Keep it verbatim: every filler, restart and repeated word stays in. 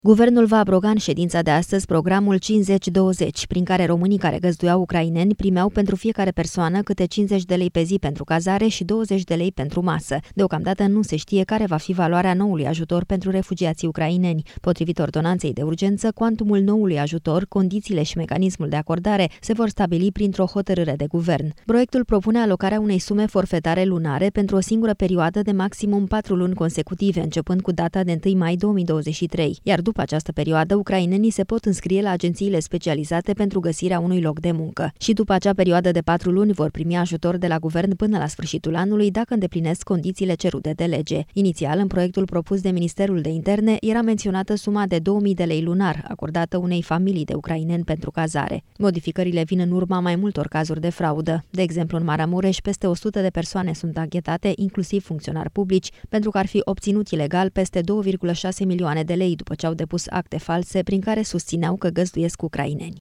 Guvernul va abroga în ședința de astăzi programul cincizeci douăzeci, prin care românii care găzduiau ucraineni primeau pentru fiecare persoană câte cincizeci de lei pe zi pentru cazare și douăzeci de lei pentru masă. Deocamdată nu se știe care va fi valoarea noului ajutor pentru refugiații ucraineni. Potrivit ordonanței de urgență, cuantumul noului ajutor, condițiile și mecanismul de acordare se vor stabili printr-o hotărâre de guvern. Proiectul propune alocarea unei sume forfetare lunare pentru o singură perioadă de maximum patru luni consecutive, începând cu data de întâi mai două mii douăzeci și trei, iar după această perioadă, ucrainenii se pot înscrie la agențiile specializate pentru găsirea unui loc de muncă. Și după acea perioadă de patru luni vor primi ajutor de la guvern până la sfârșitul anului dacă îndeplinesc condițiile cerute de lege. Inițial, în proiectul propus de Ministerul de Interne, era menționată suma de două mii de lei lunar, acordată unei familii de ucraineni pentru cazare. Modificările vin în urma mai multor cazuri de fraudă. De exemplu, în Maramureș, peste o sută de persoane sunt anchetate, inclusiv funcționari publici, pentru că ar fi obținut ilegal peste două virgulă șase milioane de lei după ce au depus acte false prin care susțineau că găzduiesc ucraineni.